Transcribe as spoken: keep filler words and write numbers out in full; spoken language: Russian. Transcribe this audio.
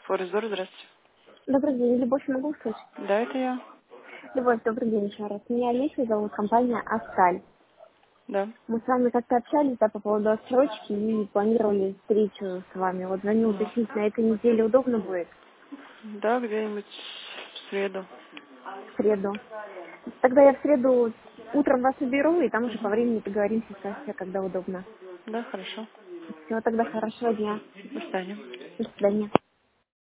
Форезор, здравствуйте. Добрый день, Любовь, могу услышать? Да, это я. Любовь, добрый день еще раз. Меня Олеся зовут, компания «Асталь». Да. Мы с вами как-то общались, да, по поводу отсрочки и планировали встречу с вами. Вот звоню уточнить, на этой неделе удобно будет? Да, где-нибудь в среду. В среду. Тогда я в среду утром вас уберу, и там уже по Мгм. времени договоримся, скажете, когда удобно. Да, хорошо. Всего тогда хорошего дня. До свидания. До свидания.